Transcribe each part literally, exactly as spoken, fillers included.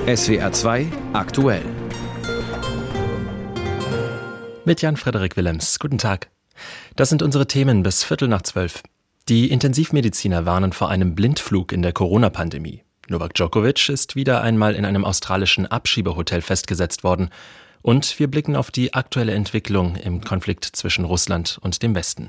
S W R zwei aktuell. Mit Jan-Frederik Willems. Guten Tag. Das sind unsere Themen bis Viertel nach zwölf. Die Intensivmediziner warnen vor einem Blindflug in der Corona-Pandemie. Novak Djokovic ist wieder einmal in einem australischen Abschiebehotel festgesetzt worden. Und wir blicken auf die aktuelle Entwicklung im Konflikt zwischen Russland und dem Westen.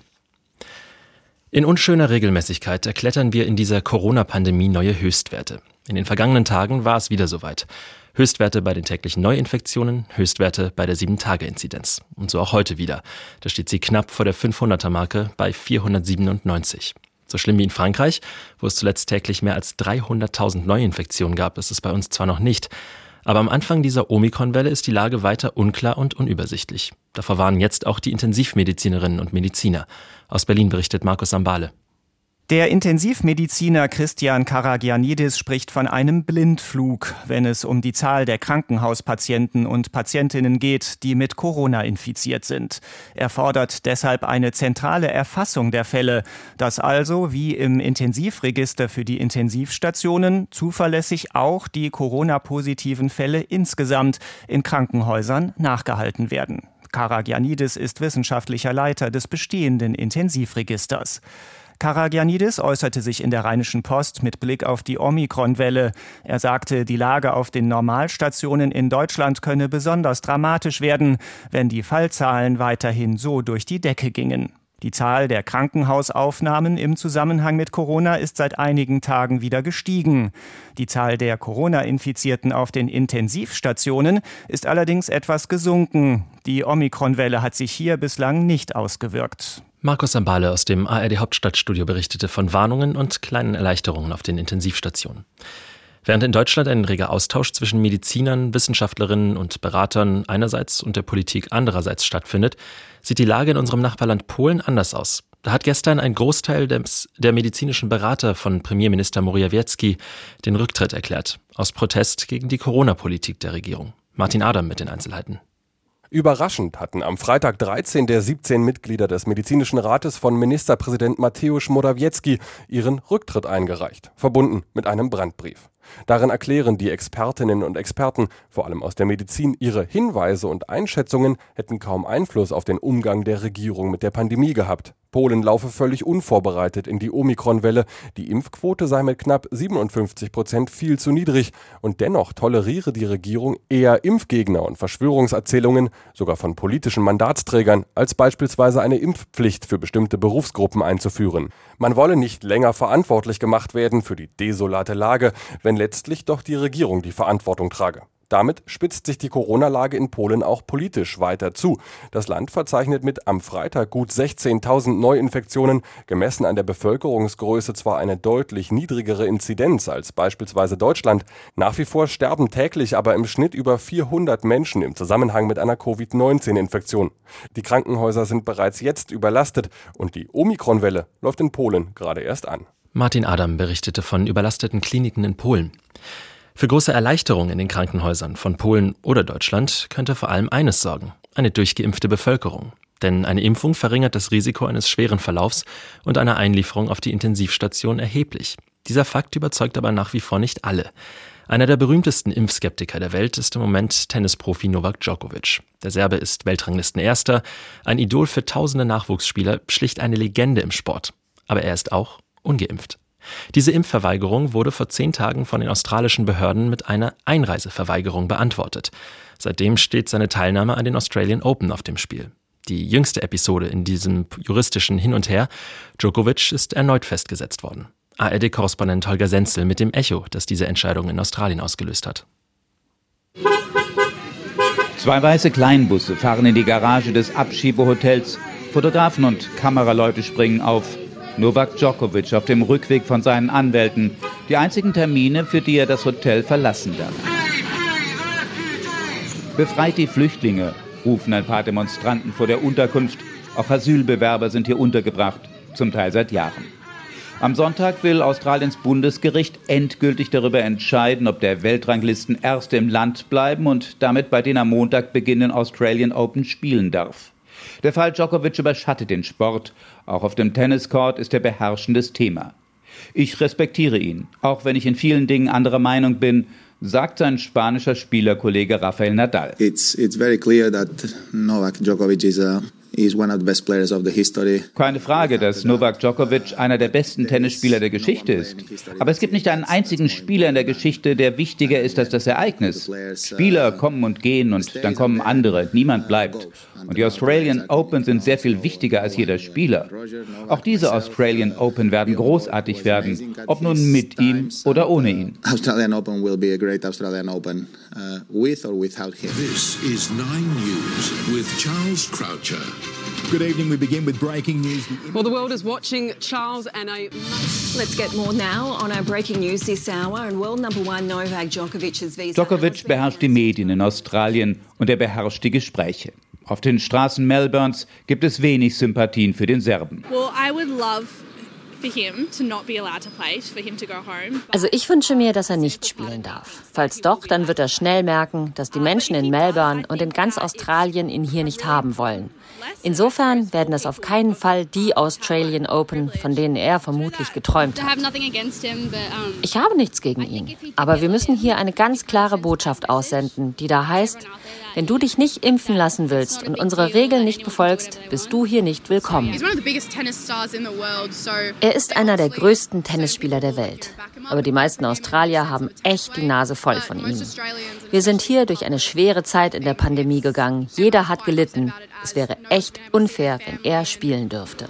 In unschöner Regelmäßigkeit erklettern wir in dieser Corona-Pandemie neue Höchstwerte. In den vergangenen Tagen war es wieder soweit. Höchstwerte bei den täglichen Neuinfektionen, Höchstwerte bei der sieben Tage Inzidenz. Und so auch heute wieder. Da steht sie knapp vor der fünfhunderter-Marke bei vierhundertsiebenundneunzig. So schlimm wie in Frankreich, wo es zuletzt täglich mehr als dreihunderttausend Neuinfektionen gab, ist es bei uns zwar noch nicht. Aber am Anfang dieser Omikron-Welle ist die Lage weiter unklar und unübersichtlich. Davor warnen jetzt auch die Intensivmedizinerinnen und Mediziner. Aus Berlin berichtet Markus Sambale. Der Intensivmediziner Christian Karagianidis spricht von einem Blindflug, wenn es um die Zahl der Krankenhauspatienten und Patientinnen geht, die mit Corona infiziert sind. Er fordert deshalb eine zentrale Erfassung der Fälle, dass also, wie im Intensivregister für die Intensivstationen, zuverlässig auch die Corona-positiven Fälle insgesamt in Krankenhäusern nachgehalten werden. Karagianidis ist wissenschaftlicher Leiter des bestehenden Intensivregisters. Karagianidis äußerte sich in der Rheinischen Post mit Blick auf die Omikron-Welle. Er sagte, die Lage auf den Normalstationen in Deutschland könne besonders dramatisch werden, wenn die Fallzahlen weiterhin so durch die Decke gingen. Die Zahl der Krankenhausaufnahmen im Zusammenhang mit Corona ist seit einigen Tagen wieder gestiegen. Die Zahl der Corona-Infizierten auf den Intensivstationen ist allerdings etwas gesunken. Die Omikron-Welle hat sich hier bislang nicht ausgewirkt. Markus Sambale aus dem A R D-Hauptstadtstudio berichtete von Warnungen und kleinen Erleichterungen auf den Intensivstationen. Während in Deutschland ein reger Austausch zwischen Medizinern, Wissenschaftlerinnen und Beratern einerseits und der Politik andererseits stattfindet, sieht die Lage in unserem Nachbarland Polen anders aus. Da hat gestern ein Großteil des, der medizinischen Berater von Premierminister Morawiecki den Rücktritt erklärt, aus Protest gegen die Corona-Politik der Regierung. Martin Adam mit den Einzelheiten. Überraschend hatten am Freitag dreizehn der siebzehn Mitglieder des Medizinischen Rates von Ministerpräsident Mateusz Morawiecki ihren Rücktritt eingereicht, verbunden mit einem Brandbrief. Darin erklären die Expertinnen und Experten, vor allem aus der Medizin, ihre Hinweise und Einschätzungen hätten kaum Einfluss auf den Umgang der Regierung mit der Pandemie gehabt. Polen laufe völlig unvorbereitet in die Omikron-Welle. Die Impfquote sei mit knapp siebenundfünfzig Prozent viel zu niedrig. Und dennoch toleriere die Regierung eher Impfgegner und Verschwörungserzählungen, sogar von politischen Mandatsträgern, als beispielsweise eine Impfpflicht für bestimmte Berufsgruppen einzuführen. Man wolle nicht länger verantwortlich gemacht werden für die desolate Lage, wenn letztlich doch die Regierung die Verantwortung trage. Damit spitzt sich die Corona-Lage in Polen auch politisch weiter zu. Das Land verzeichnet mit am Freitag gut sechzehntausend Neuinfektionen, gemessen an der Bevölkerungsgröße zwar eine deutlich niedrigere Inzidenz als beispielsweise Deutschland. Nach wie vor sterben täglich aber im Schnitt über vierhundert Menschen im Zusammenhang mit einer Covid neunzehn Infektion. Die Krankenhäuser sind bereits jetzt überlastet und die Omikron-Welle läuft in Polen gerade erst an. Martin Adam berichtete von überlasteten Kliniken in Polen. Für große Erleichterung in den Krankenhäusern von Polen oder Deutschland könnte vor allem eines sorgen: eine durchgeimpfte Bevölkerung. Denn eine Impfung verringert das Risiko eines schweren Verlaufs und einer Einlieferung auf die Intensivstation erheblich. Dieser Fakt überzeugt aber nach wie vor nicht alle. Einer der berühmtesten Impfskeptiker der Welt ist im Moment Tennisprofi Novak Djokovic. Der Serbe ist Weltranglistenerster, ein Idol für tausende Nachwuchsspieler, schlicht eine Legende im Sport. Aber er ist auch ungeimpft. Diese Impfverweigerung wurde vor zehn Tagen von den australischen Behörden mit einer Einreiseverweigerung beantwortet. Seitdem steht seine Teilnahme an den Australian Open auf dem Spiel. Die jüngste Episode in diesem juristischen Hin und Her: Djokovic ist erneut festgesetzt worden. A R D-Korrespondent Holger Senzel mit dem Echo, das diese Entscheidung in Australien ausgelöst hat. Zwei weiße Kleinbusse fahren in die Garage des Abschiebehotels. Fotografen und Kameraleute springen auf. Novak Djokovic auf dem Rückweg von seinen Anwälten. Die einzigen Termine, für die er das Hotel verlassen darf. Befreit die Flüchtlinge, rufen ein paar Demonstranten vor der Unterkunft. Auch Asylbewerber sind hier untergebracht, zum Teil seit Jahren. Am Sonntag will Australiens Bundesgericht endgültig darüber entscheiden, ob der Weltranglisten-Erste im Land bleiben und damit bei den am Montag beginnenden Australian Open spielen darf. Der Fall Djokovic überschattet den Sport. Auch auf dem Tenniscourt ist er beherrschendes Thema. Ich respektiere ihn, auch wenn ich in vielen Dingen anderer Meinung bin, sagt sein spanischer Spielerkollege Rafael Nadal. It's, it's very clear that Novak Djokovic is a Keine Frage, dass Novak Djokovic einer der besten Tennisspieler der Geschichte ist. Aber es gibt nicht einen einzigen Spieler in der Geschichte, der wichtiger ist als das Ereignis. Spieler kommen und gehen und dann kommen andere. Niemand bleibt. Und die Australian Open sind sehr viel wichtiger als jeder Spieler. Auch diese Australian Open werden großartig werden, ob nun mit ihm oder ohne ihn. Australian Open will be a great Australian Open, uh, with or without him. This is Nine News with Charles Croucher. Good evening. We begin with breaking news. Well, the world is watching Charles and a... Let's get more now on our breaking news this hour. And world number one Novak Djokovic's visa... Djokovic beherrscht die Medien in Australien und er beherrscht die Gespräche. Auf den Straßen Melbournes gibt es wenig Sympathien für den Serben. Well, I would love for him to not be allowed to play, for him to go home. Also ich wünsche mir, dass er nicht spielen darf. Falls doch, dann wird er schnell merken, dass die Menschen in Melbourne und in ganz Australien ihn hier nicht haben wollen. Insofern werden das auf keinen Fall die Australian Open, von denen er vermutlich geträumt hat. Ich habe nichts gegen ihn, aber wir müssen hier eine ganz klare Botschaft aussenden, die da heißt, wenn du dich nicht impfen lassen willst und unsere Regeln nicht befolgst, bist du hier nicht willkommen. Er ist einer der größten Tennisspieler der Welt. Aber die meisten Australier haben echt die Nase voll von ihm. Wir sind hier durch eine schwere Zeit in der Pandemie gegangen. Jeder hat gelitten. Es wäre echt unfair, wenn er spielen dürfte.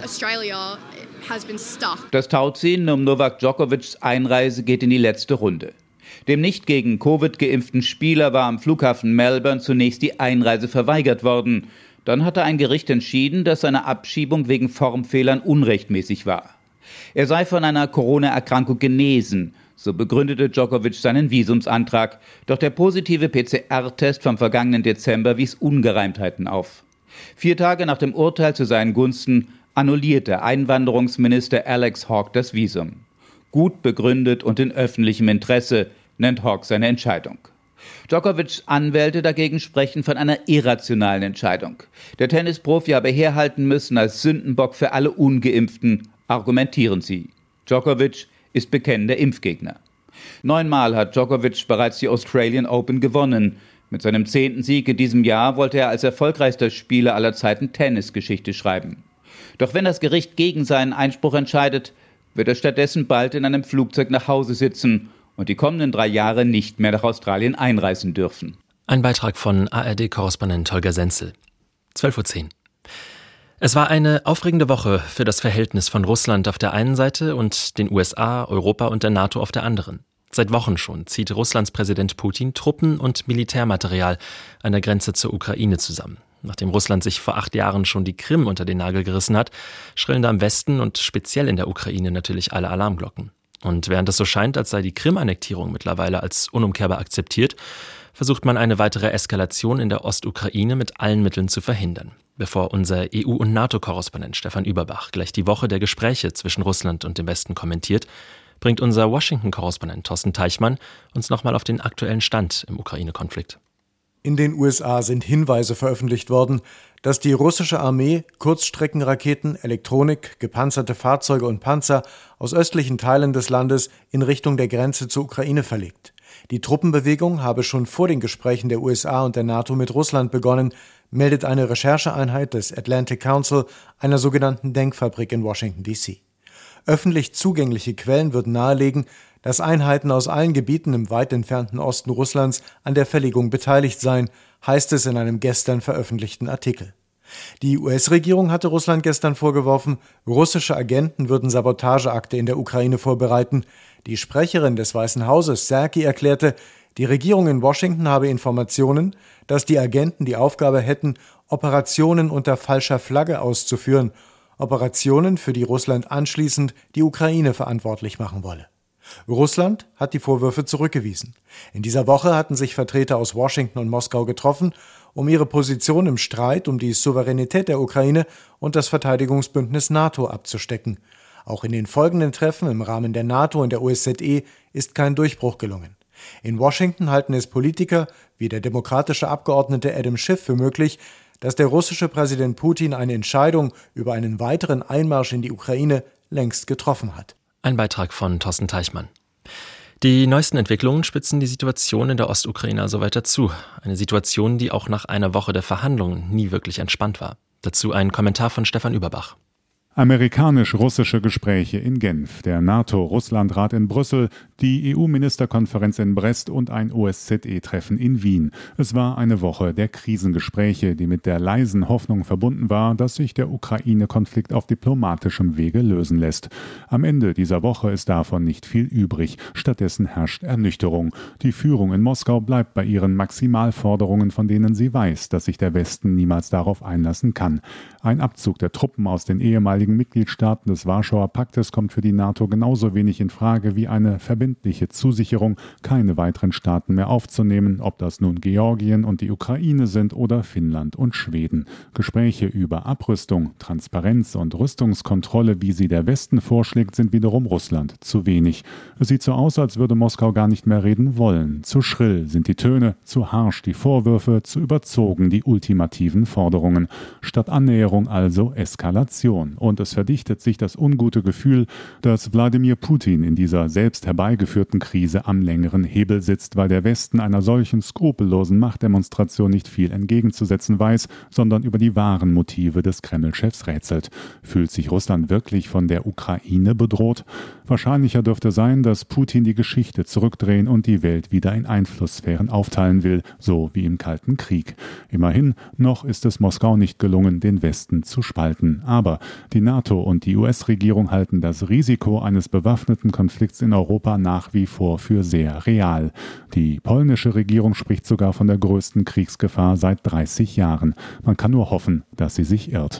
Das Tauziehen um Novak Djokovics Einreise geht in die letzte Runde. Dem nicht gegen Covid geimpften Spieler war am Flughafen Melbourne zunächst die Einreise verweigert worden. Dann hatte ein Gericht entschieden, dass seine Abschiebung wegen Formfehlern unrechtmäßig war. Er sei von einer Corona-Erkrankung genesen, so begründete Djokovic seinen Visumsantrag. Doch der positive P C R-Test vom vergangenen Dezember wies Ungereimtheiten auf. Vier Tage nach dem Urteil zu seinen Gunsten annullierte Einwanderungsminister Alex Hawke das Visum. Gut begründet und in öffentlichem Interesse, nennt Hawke seine Entscheidung. Djokovics Anwälte dagegen sprechen von einer irrationalen Entscheidung. Der Tennisprofi habe herhalten müssen als Sündenbock für alle Ungeimpften, argumentieren sie. Djokovic ist bekennender Impfgegner. Neunmal hat Djokovic bereits die Australian Open gewonnen. Mit seinem zehnten Sieg in diesem Jahr wollte er als erfolgreichster Spieler aller Zeiten Tennisgeschichte schreiben. Doch wenn das Gericht gegen seinen Einspruch entscheidet, wird er stattdessen bald in einem Flugzeug nach Hause sitzen und die kommenden drei Jahre nicht mehr nach Australien einreisen dürfen. Ein Beitrag von A R D-Korrespondent Holger Senzel. zwölf Uhr zehn. Es war eine aufregende Woche für das Verhältnis von Russland auf der einen Seite und den U S A, Europa und der NATO auf der anderen. Seit Wochen schon zieht Russlands Präsident Putin Truppen und Militärmaterial an der Grenze zur Ukraine zusammen. Nachdem Russland sich vor acht Jahren schon die Krim unter den Nagel gerissen hat, schrillen da im Westen und speziell in der Ukraine natürlich alle Alarmglocken. Und während es so scheint, als sei die Krim-Annektierung mittlerweile als unumkehrbar akzeptiert, versucht man eine weitere Eskalation in der Ostukraine mit allen Mitteln zu verhindern. Bevor unser E U- und NATO-Korrespondent Stefan Überbach gleich die Woche der Gespräche zwischen Russland und dem Westen kommentiert, bringt unser Washington-Korrespondent Thorsten Teichmann uns nochmal auf den aktuellen Stand im Ukraine-Konflikt. In den U S A sind Hinweise veröffentlicht worden, dass die russische Armee Kurzstreckenraketen, Elektronik, gepanzerte Fahrzeuge und Panzer aus östlichen Teilen des Landes in Richtung der Grenze zur Ukraine verlegt. Die Truppenbewegung habe schon vor den Gesprächen der U S A und der NATO mit Russland begonnen, meldet eine Rechercheeinheit des Atlantic Council, einer sogenannten Denkfabrik in Washington D C Öffentlich zugängliche Quellen würden nahelegen, dass Einheiten aus allen Gebieten im weit entfernten Osten Russlands an der Verlegung beteiligt seien, heißt es in einem gestern veröffentlichten Artikel. Die U S-Regierung hatte Russland gestern vorgeworfen, russische Agenten würden Sabotageakte in der Ukraine vorbereiten. Die Sprecherin des Weißen Hauses, Psaki, erklärte, die Regierung in Washington habe Informationen, dass die Agenten die Aufgabe hätten, Operationen unter falscher Flagge auszuführen, Operationen, für die Russland anschließend die Ukraine verantwortlich machen wolle. Russland hat die Vorwürfe zurückgewiesen. In dieser Woche hatten sich Vertreter aus Washington und Moskau getroffen, um ihre Position im Streit um die Souveränität der Ukraine und das Verteidigungsbündnis NATO abzustecken. Auch in den folgenden Treffen im Rahmen der NATO und der O S Z E ist kein Durchbruch gelungen. In Washington halten es Politiker wie der demokratische Abgeordnete Adam Schiff für möglich, dass der russische Präsident Putin eine Entscheidung über einen weiteren Einmarsch in die Ukraine längst getroffen hat. Ein Beitrag von Thorsten Teichmann. Die neuesten Entwicklungen spitzen die Situation in der Ostukraine also weiter zu. Eine Situation, die auch nach einer Woche der Verhandlungen nie wirklich entspannt war. Dazu ein Kommentar von Stefan Überbach. Amerikanisch-russische Gespräche in Genf, der NATO-Russland-Rat in Brüssel, die E U-Ministerkonferenz in Brest und ein O S Z E-Treffen in Wien. Es war eine Woche der Krisengespräche, die mit der leisen Hoffnung verbunden war, dass sich der Ukraine-Konflikt auf diplomatischem Wege lösen lässt. Am Ende dieser Woche ist davon nicht viel übrig. Stattdessen herrscht Ernüchterung. Die Führung in Moskau bleibt bei ihren Maximalforderungen, von denen sie weiß, dass sich der Westen niemals darauf einlassen kann. Ein Abzug der Truppen aus den ehemaligen Mitgliedstaaten des Warschauer Paktes kommt für die NATO genauso wenig in Frage wie eine verbindliche Zusicherung, keine weiteren Staaten mehr aufzunehmen, ob das nun Georgien und die Ukraine sind oder Finnland und Schweden. Gespräche über Abrüstung, Transparenz und Rüstungskontrolle, wie sie der Westen vorschlägt, sind wiederum Russland zu wenig. Es sieht so aus, als würde Moskau gar nicht mehr reden wollen. Zu schrill sind die Töne, zu harsch die Vorwürfe, zu überzogen die ultimativen Forderungen. Statt Annäherung also Eskalation. Und es verdichtet sich das ungute Gefühl, dass Wladimir Putin in dieser selbst herbeigeführten Krise am längeren Hebel sitzt, weil der Westen einer solchen skrupellosen Machtdemonstration nicht viel entgegenzusetzen weiß, sondern über die wahren Motive des Kreml-Chefs rätselt. Fühlt sich Russland wirklich von der Ukraine bedroht? Wahrscheinlicher dürfte sein, dass Putin die Geschichte zurückdrehen und die Welt wieder in Einflusssphären aufteilen will, so wie im Kalten Krieg. Immerhin, noch ist es Moskau nicht gelungen, den Westen zu spalten. Aber die NATO und die U S-Regierung halten das Risiko eines bewaffneten Konflikts in Europa nach wie vor für sehr real. Die polnische Regierung spricht sogar von der größten Kriegsgefahr seit dreißig Jahren. Man kann nur hoffen, dass sie sich irrt.